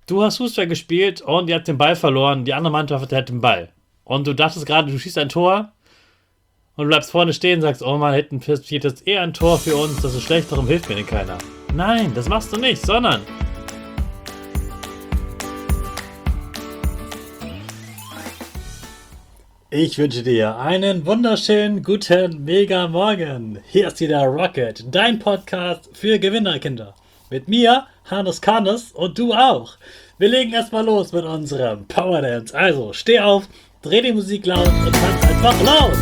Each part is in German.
Du hast Fußball gespielt und ihr habt den Ball verloren, die andere Mannschaft hat den Ball. Und du dachtest gerade, du schießt ein Tor und du bleibst vorne stehen und sagst, oh Mann, hinten passiert jetzt eher ein Tor für uns, das ist schlecht, darum hilft mir denn keiner. Nein, das machst du nicht, sondern ich wünsche dir einen wunderschönen guten Mega Morgen. Hier ist wieder Rocket, dein Podcast für Gewinnerkinder. Mit mir, Hannes Karnes und du auch. Wir legen erstmal los mit unserem Power Dance. Also steh auf, dreh die Musik laut und tanz einfach los.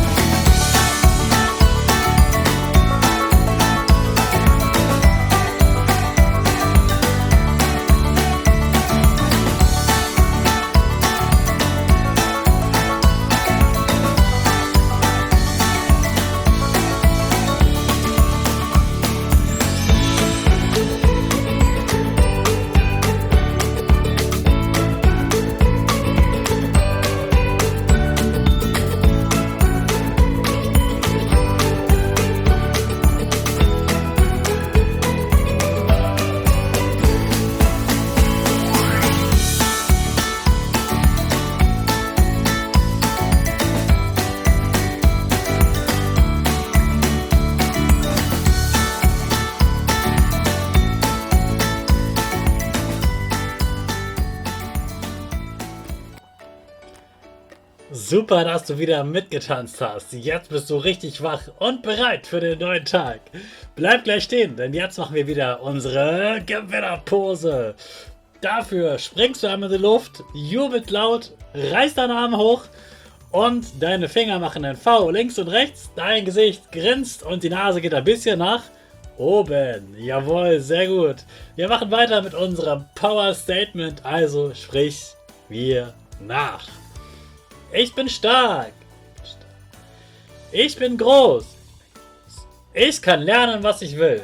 Super, dass du wieder mitgetanzt hast. Jetzt bist du richtig wach und bereit für den neuen Tag. Bleib gleich stehen, denn jetzt machen wir wieder unsere Gewinnerpose. Dafür springst du einmal in die Luft, jubelt laut, reißt deine Arme hoch und deine Finger machen ein V links und rechts. Dein Gesicht grinst und die Nase geht ein bisschen nach oben. Jawohl, sehr gut. Wir machen weiter mit unserem Power Statement, also sprich mir nach. Ich bin stark. Ich bin groß. Ich kann lernen, was ich will.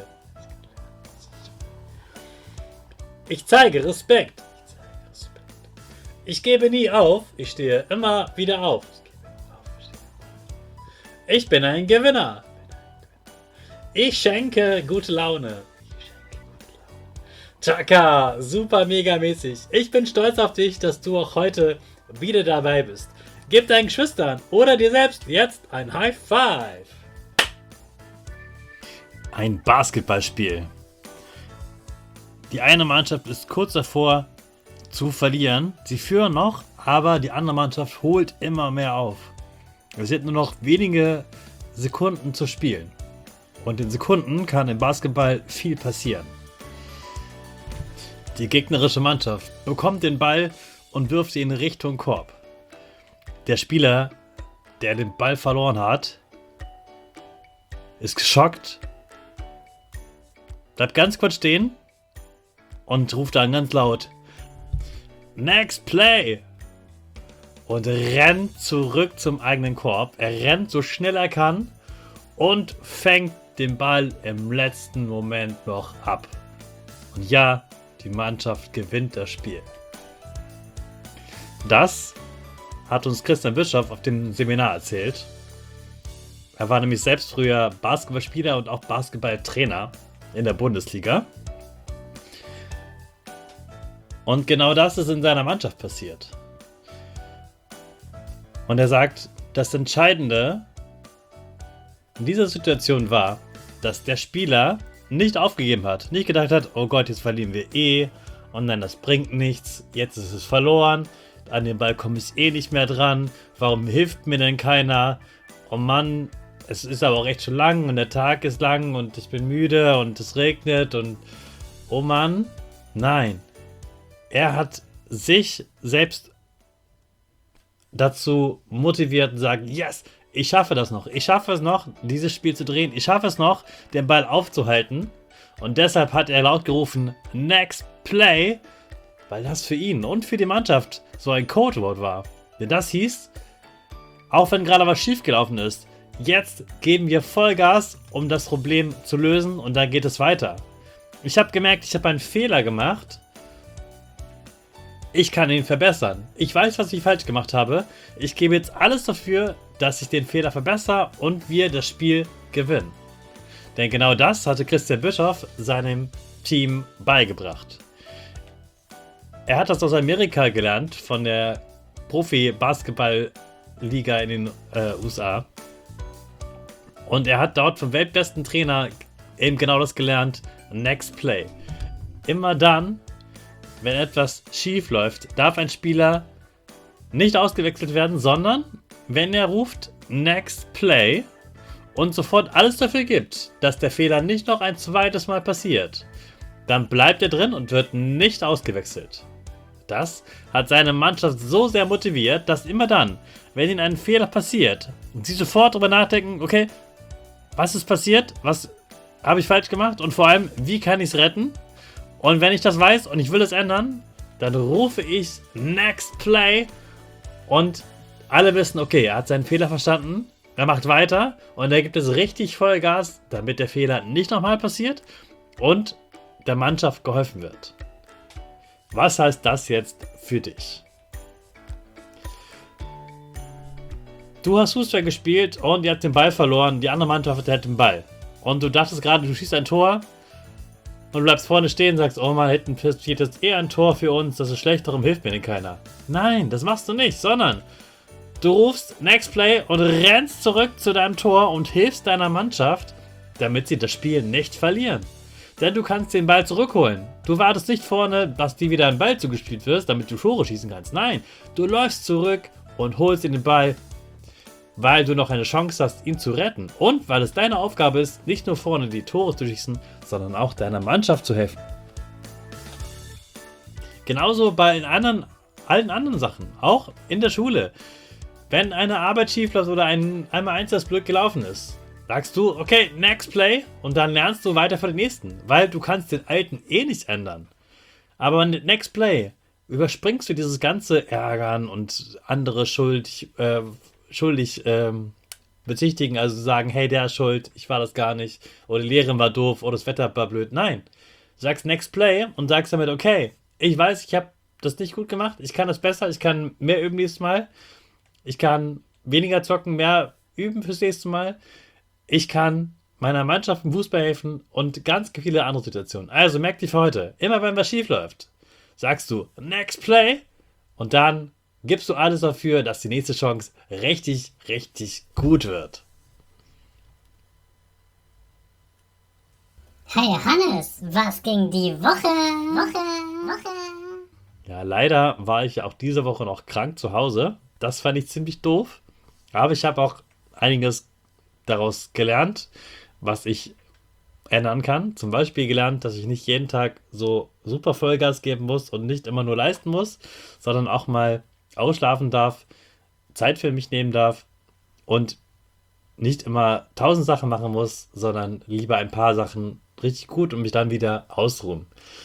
Ich zeige Respekt. Ich gebe nie auf. Ich stehe immer wieder auf. Ich bin ein Gewinner. Ich schenke gute Laune. Chaka, super mega mäßig. Ich bin stolz auf dich, dass du auch heute wieder dabei bist. Gib deinen Geschwistern oder dir selbst jetzt ein High Five. Ein Basketballspiel. Die eine Mannschaft ist kurz davor zu verlieren. Sie führen noch, aber die andere Mannschaft holt immer mehr auf. Es sind nur noch wenige Sekunden zu spielen. Und in Sekunden kann im Basketball viel passieren. Die gegnerische Mannschaft bekommt den Ball und wirft ihn in Richtung Korb. Der Spieler, der den Ball verloren hat, ist geschockt, bleibt ganz kurz stehen und ruft dann ganz laut Next Play und rennt zurück zum eigenen Korb. Er rennt so schnell er kann und fängt den Ball im letzten Moment noch ab. Und ja, die Mannschaft gewinnt das Spiel. Das hat uns Christian Bischoff auf dem Seminar erzählt. Er war nämlich selbst früher Basketballspieler und auch Basketballtrainer in der Bundesliga. Und genau das ist in seiner Mannschaft passiert. Und er sagt, das Entscheidende in dieser Situation war, dass der Spieler nicht aufgegeben hat. Nicht gedacht hat, oh Gott, jetzt verlieren wir und nein, das bringt nichts, jetzt ist es verloren. An den Ball komme ich nicht mehr dran. Warum hilft mir denn keiner? Oh Mann, es ist aber auch echt schon lang und der Tag ist lang und ich bin müde und es regnet und oh Mann. Nein. Er hat sich selbst dazu motiviert und sagt, yes, ich schaffe das noch. Ich schaffe es noch, dieses Spiel zu drehen. Ich schaffe es noch, den Ball aufzuhalten. Und deshalb hat er laut gerufen, Next Play, weil das für ihn und für die Mannschaft so ein Codewort war. Denn das hieß, auch wenn gerade was schiefgelaufen ist, jetzt geben wir Vollgas, um das Problem zu lösen und dann geht es weiter. Ich habe gemerkt, ich habe einen Fehler gemacht. Ich kann ihn verbessern. Ich weiß, was ich falsch gemacht habe. Ich gebe jetzt alles dafür, dass ich den Fehler verbessere und wir das Spiel gewinnen. Denn genau das hatte Christian Bischoff seinem Team beigebracht. Er hat das aus Amerika gelernt, von der Profi-Basketball-Liga in den USA. Und er hat dort vom weltbesten Trainer eben genau das gelernt. Next Play. Immer dann, wenn etwas schief läuft, darf ein Spieler nicht ausgewechselt werden, sondern wenn er ruft Next Play und sofort alles dafür gibt, dass der Fehler nicht noch ein zweites Mal passiert, dann bleibt er drin und wird nicht ausgewechselt. Das hat seine Mannschaft so sehr motiviert, dass immer dann, wenn ihnen ein Fehler passiert, sie sofort darüber nachdenken, okay, was ist passiert, was habe ich falsch gemacht und vor allem, wie kann ich es retten? Und wenn ich das weiß und ich will es ändern, dann rufe ich Next Play und alle wissen, okay, er hat seinen Fehler verstanden, er macht weiter und er gibt es richtig Vollgas, damit der Fehler nicht nochmal passiert und der Mannschaft geholfen wird. Was heißt das jetzt für dich? Du hast Fußball gespielt und ihr habt den Ball verloren, die andere Mannschaft hat den Ball. Und du dachtest gerade, du schießt ein Tor und du bleibst vorne stehen und sagst, oh man, hinten passiert jetzt eher ein Tor für uns, das ist schlecht, darum hilft mir denn keiner. Nein, das machst du nicht, sondern du rufst Next Play und rennst zurück zu deinem Tor und hilfst deiner Mannschaft, damit sie das Spiel nicht verlieren. Denn du kannst den Ball zurückholen. Du wartest nicht vorne, dass dir wieder ein Ball zugespielt wird, damit du Tore schießen kannst. Nein, du läufst zurück und holst dir den Ball, weil du noch eine Chance hast, ihn zu retten. Und weil es deine Aufgabe ist, nicht nur vorne die Tore zu schießen, sondern auch deiner Mannschaft zu helfen. Genauso bei allen anderen Sachen, auch in der Schule. Wenn eine Arbeit schief läuft oder einmal eins das Glück gelaufen ist, sagst du, okay, Next Play und dann lernst du weiter für den nächsten, weil du kannst den alten eh nicht ändern. Aber mit Next Play überspringst du dieses ganze Ärgern und andere schuldig bezichtigen, also sagen, hey, der ist schuld, ich war das gar nicht, oder die Lehrerin war doof, oder das Wetter war blöd. Nein, du sagst Next Play und sagst damit, okay, ich weiß, ich habe das nicht gut gemacht, ich kann das besser, ich kann mehr üben nächstes Mal, ich kann weniger zocken, mehr üben fürs nächste Mal, ich kann meiner Mannschaft im Fußball helfen und ganz viele andere Situationen. Also merk dir für heute, immer wenn was schief läuft, sagst du Next Play und dann gibst du alles dafür, dass die nächste Chance richtig, richtig gut wird. Hey Hannes, was ging die Woche? Ja, leider war ich auch diese Woche noch krank zu Hause. Das fand ich ziemlich doof. Aber ich habe auch einiges daraus gelernt, was ich ändern kann. Zum Beispiel gelernt, dass ich nicht jeden Tag so super Vollgas geben muss und nicht immer nur leisten muss, sondern auch mal ausschlafen darf, Zeit für mich nehmen darf und nicht immer 1000 Sachen machen muss, sondern lieber ein paar Sachen richtig gut und mich dann wieder ausruhen.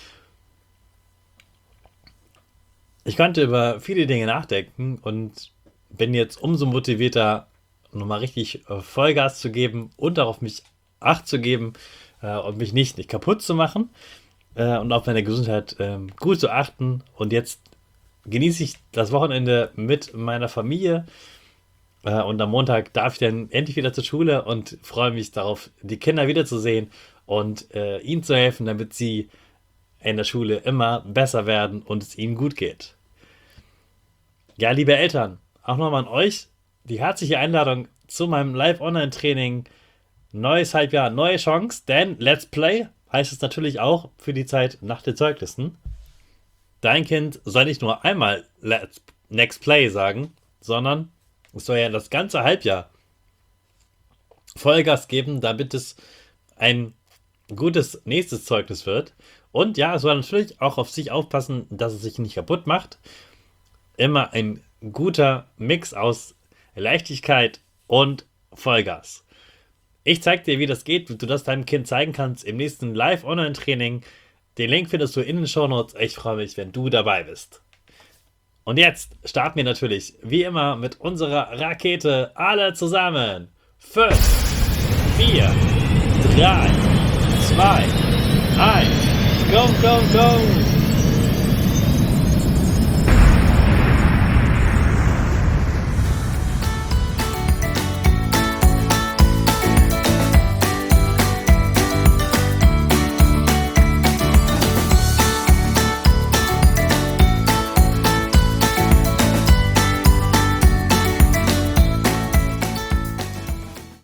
Ich konnte über viele Dinge nachdenken und bin jetzt umso motivierter, nochmal richtig Vollgas zu geben und auch auf mich Acht zu geben und mich nicht kaputt zu machen und auf meine Gesundheit gut zu achten. Und jetzt genieße ich das Wochenende mit meiner Familie und am Montag darf ich dann endlich wieder zur Schule und freue mich darauf, die Kinder wiederzusehen und ihnen zu helfen, damit sie in der Schule immer besser werden und es ihnen gut geht. Ja, liebe Eltern, auch nochmal an euch die herzliche Einladung zu meinem Live-Online-Training. Neues Halbjahr, neue Chance, denn Let's Play heißt es natürlich auch für die Zeit nach den Zeugnissen. Dein Kind soll nicht nur einmal Next Play sagen, sondern es soll ja das ganze Halbjahr Vollgas geben, damit es ein gutes nächstes Zeugnis wird. Und ja, es soll natürlich auch auf sich aufpassen, dass es sich nicht kaputt macht. Immer ein guter Mix aus Leichtigkeit und Vollgas. Ich zeige dir, wie das geht, wie du das deinem Kind zeigen kannst im nächsten Live-Online-Training. Den Link findest du in den Shownotes. Ich freue mich, wenn du dabei bist. Und jetzt starten wir natürlich, wie immer, mit unserer Rakete. Alle zusammen. 5, 4, 3, 2, 1. Go, go, go!